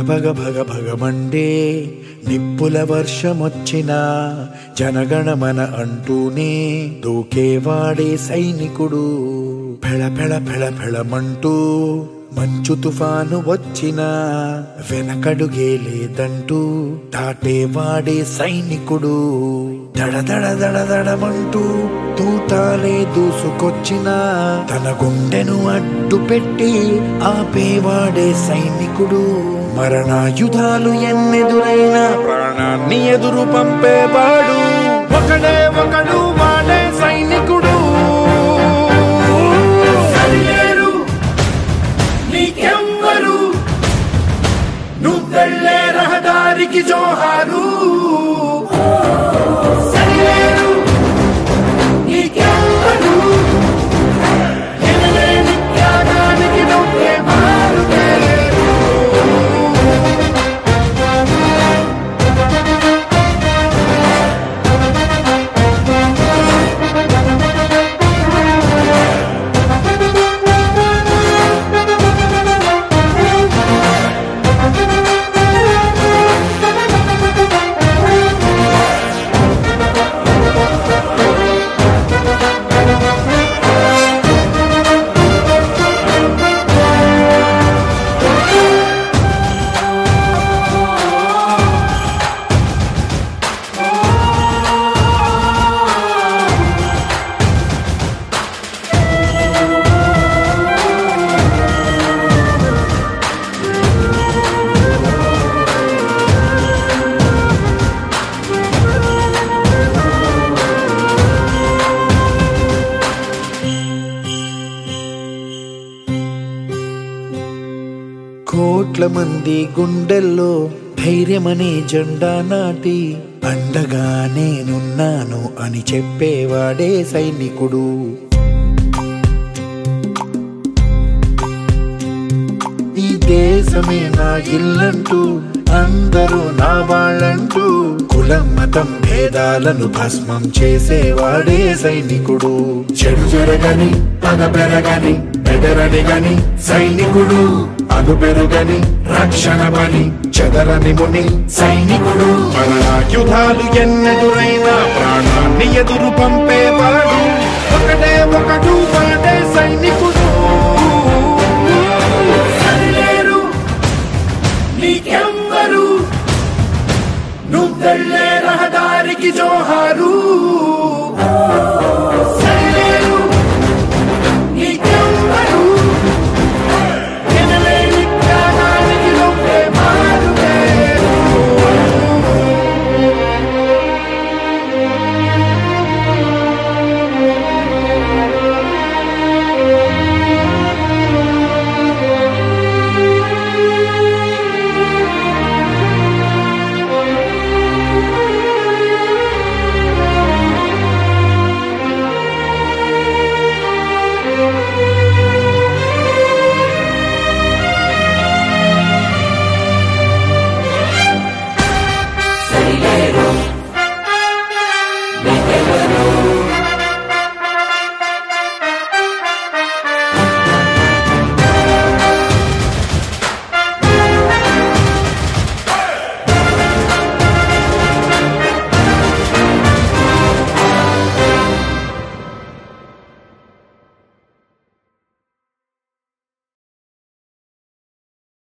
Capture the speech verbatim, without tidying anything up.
భగ భగ భగమండే నిప్పుల వర్షమొచ్చినా జనగణమన అంటూనే దూకేవాడే సైనికుడు. పెళ పెళ పెళ పెళమంటూ మంచు తుఫాను వచ్చినా వెనకడుగే లేదంటూ దాటేవాడే సైనికుడు. దడ దడ దడ దడమంటూ తూటాలే దూసుకొచ్చినా తన గుండెను అడ్డు పెట్టి ఆపేవాడే సైనికుడు. మరణాయుధాలు ఎన్నెదురైనా ప్రాణాన్ని ఎదురు పంపేవాడు ఒకడే ఒకడు, వాడే సైనికుడు. నీకెవ్వరు నువ్వెళ్ళే రహదారికి జోహారు. సరిలేరు నీకెవ్వరు ఎనలేని త్యాగానికి నువ్వే మారుతేరు. కోట్ల మంది గుండెల్లో ధైర్యమనే జెండా నాటి అండగా నేనున్నాను అని చెప్పేవాడే సైనికుడు. ఈ దేశమే నా ఇల్లంటూ అందరూ నా వాళ్ళంటూ కులం మతం భేదాలను భస్మం చేసేవాడే సైనికుడు. చెడు జరగని పగ పెరగని బెదరని గని సైనికుడు. అను పెరుగని రక్షణ బలి చెదరని ముని సైనికుడు. మరణాయుధాలు ఎన్నెదురైనా ప్రాణాన్ని ఎదురు పంపేవాడు ఒకటే ఒకడు, వాడే సైనికుడు.